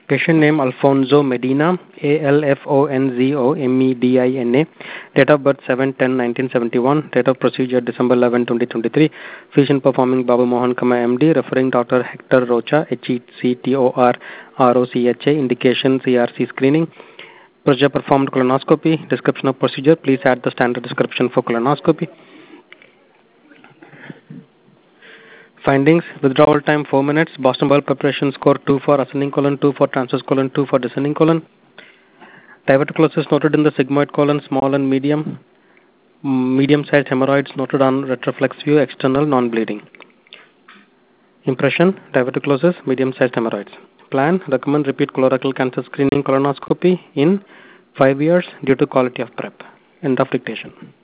Patient name Alfonso Medina, Alfonzo Medina. Date of birth 7/10/1971. Date of procedure December 11, 2023. Physician performing Babu Mohan Kama MD. Referring Dr. Hector Rocha, HECTOR ROCHA. Indication CRC screening. Procedure performed colonoscopy. Description of procedure. Please add the standard description for colonoscopy. Findings: withdrawal time 4 minutes. Boston bowel preparation score 2 for ascending colon, 2 for transverse colon, 2 for descending colon. Diverticulosis noted in the sigmoid colon, small and medium. Medium-sized hemorrhoids noted on retroflex view, external, non-bleeding. Impression: diverticulosis, medium-sized hemorrhoids. Plan: recommend repeat colorectal cancer screening colonoscopy in 5 years due to quality of prep. End of dictation.